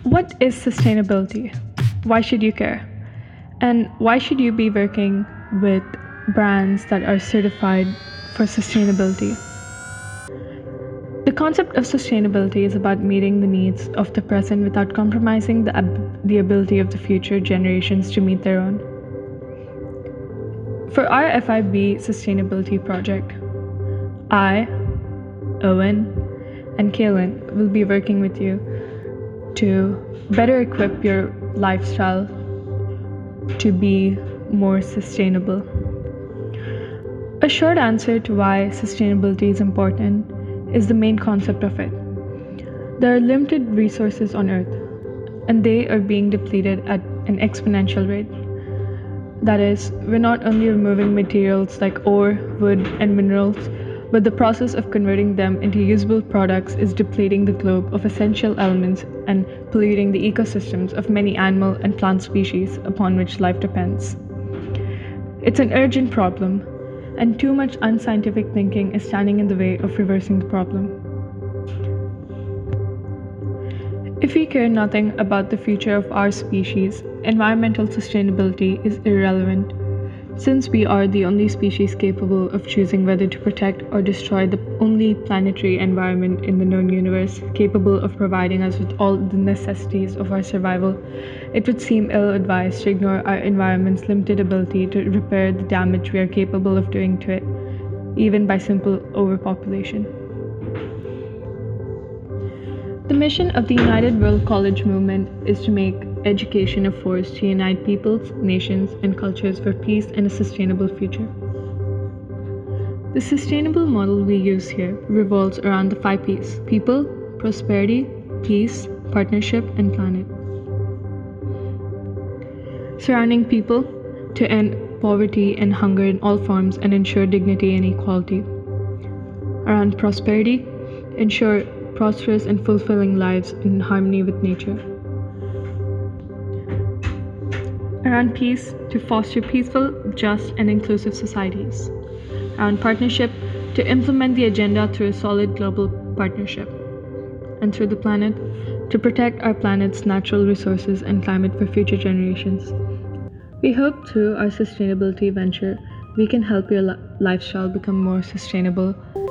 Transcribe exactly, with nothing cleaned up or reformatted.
What is sustainability? Why should you care? And why should you be working with brands that are certified for sustainability? The concept of sustainability is about meeting the needs of the present without compromising the, ab- the ability of the future generations to meet their own. For our F I B sustainability project, I, Owen, and Kaylin will be working with you to better equip your lifestyle to be more sustainable. A short answer to why sustainability is important is the main concept of it. There are limited resources on Earth, and they are being depleted at an exponential rate. That is, we're not only removing materials like ore, wood, and minerals, but the process of converting them into usable products is depleting the globe of essential elements and polluting the ecosystems of many animal and plant species upon which life depends. It's an urgent problem, and too much unscientific thinking is standing in the way of reversing the problem. If we care nothing about the future of our species, environmental sustainability is irrelevant, since we are the only species capable of choosing whether to protect or destroy the only planetary environment in the known universe capable of providing us with all the necessities of our survival. It would seem ill-advised to ignore our environment's limited ability to repair the damage we are capable of doing to it, even by simple overpopulation. The mission of the United World College Movement is to make education a force to unite peoples, nations, and cultures for peace and a sustainable future. The sustainable model we use here revolves around the five P's: people, prosperity, peace, partnership, and planet. Surrounding people to end poverty and hunger in all forms and ensure dignity and equality. Around prosperity, ensure prosperous and fulfilling lives in harmony with nature. Around peace, to foster peaceful, just, and inclusive societies. Around partnership, to implement the agenda through a solid global partnership. And through the planet, to protect our planet's natural resources and climate for future generations. We hope through our sustainability venture, we can help your li- lifestyle become more sustainable